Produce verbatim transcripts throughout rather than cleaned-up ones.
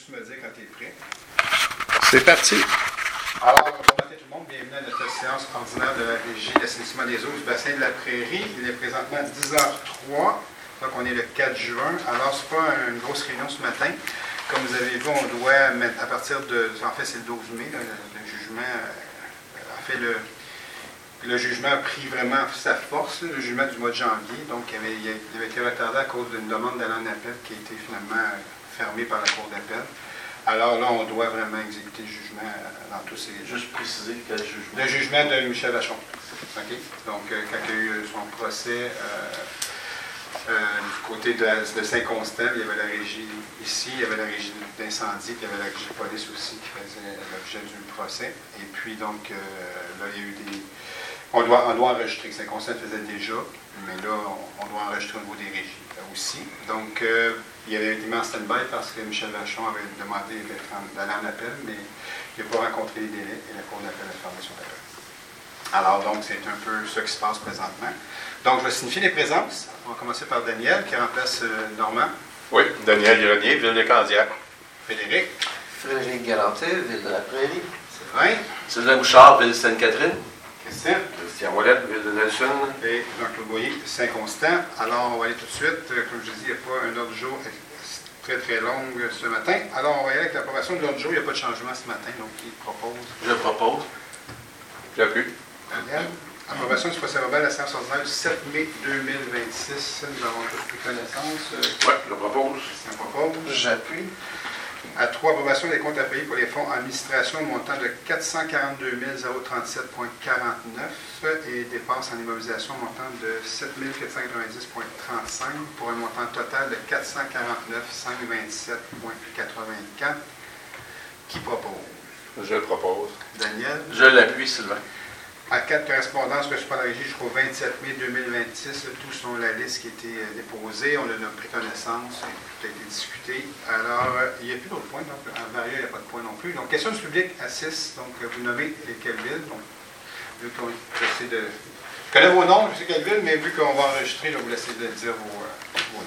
juste me dire quand tu es prêt. C'est parti. Alors, bon matin tout le monde, bienvenue à notre séance ordinaire de la Régie d'assainissement des eaux du bassin de la Prairie. Il est présentement dix heures trois, donc on est le quatre juin. Alors, ce n'est pas une grosse réunion ce matin. Comme vous avez vu, on doit mettre à partir de, en fait c'est le douze mai, là, le, le jugement, euh, en fait le, le jugement a pris vraiment sa force, là, le jugement du mois de janvier, donc il avait, il avait été retardé à cause d'une demande d'aller en appel qui a été finalement fermée par la Cour d'appel. Alors là, on doit vraiment exécuter le jugement dans tous ces... Juste préciser quel jugement? Le jugement de Michel Vachon. Okay? Donc, euh, quand il y a eu son procès euh, euh, du côté de, de Saint-Constant, il y avait la régie ici, il y avait la régie d'incendie, puis il y avait la régie de police aussi qui faisait l'objet du procès. Et puis, donc, euh, là, il y a eu des... On doit, on doit enregistrer. Saint-Constant faisait déjà, mais là, on, on doit enregistrer au niveau des régies aussi. Donc, euh, il y avait été mis en stand-by parce que Michel Vachon avait demandé d'aller en appel, mais il n'a pas rencontré les délais et la Cour d'appel a fermé son appel. Alors, donc, c'est un peu ce qui se passe présentement. Donc, je vais signifier les présences. On va commencer par Daniel, qui remplace euh, Normand. Oui, Daniel Grenier, Ville de Candiac. Frédéric. Frédéric Galanté, Ville de la Prairie. Sylvain. Sylvain Bouchard, Ville de Sainte-Catherine. Christian. Christian Ouellet, Ville de Nelson. Et Jean-Claude Boyer, Saint-Constant. Alors, on va aller tout de suite. Comme je dis, il n'y a pas un ordre du jour très très long ce matin. Alors, on va y aller avec l'approbation de l'ordre du jour. Il n'y a pas de changement ce matin, donc il propose. Je propose. J'appuie. Daniel. Approbation du procès verbal de la séance ordinaire du sept mai deux mille vingt-six. Nous avons tous pris connaissance. Oui, je propose. Christian propose. J'appuie. À trois, approbation des comptes à payer pour les fonds administration montant de quatre cent quarante-deux mille trente-sept virgule quarante-neuf et dépenses en immobilisation montant de sept mille quatre cent quatre-vingt-dix virgule trente-cinq pour un montant total de quatre cent quarante-neuf mille cinq cent vingt-sept virgule quatre-vingt-quatre. Qui propose? Je propose. Daniel. Je l'appuie, Sylvain. À quatre correspondances reçues par la Régie jusqu'au vingt-sept mai deux mille vingt-six, tous sont la liste qui a été déposée. On en a pris connaissance, tout a été discuté. Alors, il n'y a plus d'autres points. Donc, en variant, il n'y a pas de points non plus. Donc, question du public à six. Donc, vous nommez lesquelles villes. Donc, vu qu'on essaie de. Je connais vos noms, je sais quelle ville, mais vu qu'on va enregistrer, je vais vous laisser de dire vos, euh, vos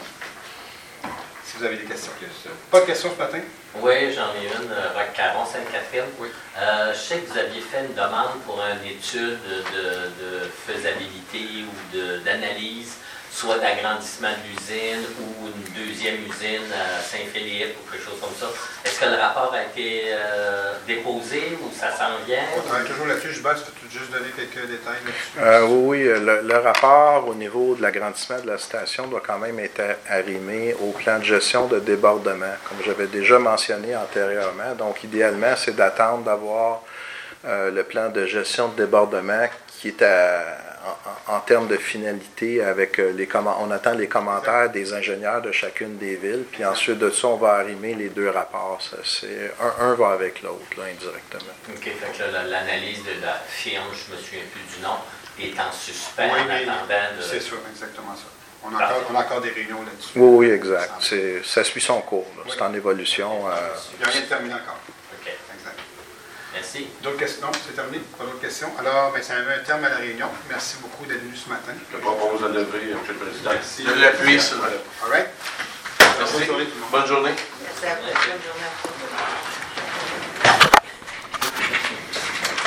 noms. Si vous avez des questions. Pas de questions ce matin? Oui, j'en ai une. Roch Caron, Sainte-Catherine. Oui. Euh, je sais que vous aviez fait une demande pour une étude de, de faisabilité ou de, d'analyse, soit d'agrandissement de l'usine ou une deuxième usine à Saint-Philippe ou quelque chose comme ça. Est-ce que le rapport a été euh, déposé ou ça s'en vient? On travaille toujours là-dessus. Je vais juste donner quelques détails là-dessus. Euh, oui, oui, le, le rapport au niveau de l'agrandissement de la station doit quand même être arrimé au plan de gestion de débordement, comme j'avais déjà mentionné antérieurement. Donc, idéalement, c'est d'attendre d'avoir euh, le plan de gestion de débordement qui est à, en, en termes de finalité avec les commentaires. On attend les commentaires des ingénieurs de chacune des villes, puis ensuite de ça, on va arrimer les deux rapports. Ça, c'est, un, un va avec l'autre, là, indirectement. OK, fait que là, l'analyse de la firme, je me souviens plus du nom, est en suspens Oui, en attendant de... C'est ça, exactement ça. On a, encore, on a encore des réunions là-dessus. Oui, oui, exact. C'est, ça suit son cours. Là. Oui. C'est en évolution. Euh, Il n'y a rien de terminé encore. OK, Exact. merci. D'autres questions? Non, c'est terminé. Pas d'autres questions. Alors, ben, ça avait un terme à la réunion. Merci beaucoup d'être venu ce matin. Je propose de lever, M. le Président. Merci. Je l'appuie, Sylvain. All right. Merci. Bonne journée tout le monde. Bonne journée. Merci à vous. Bonne journée à vous.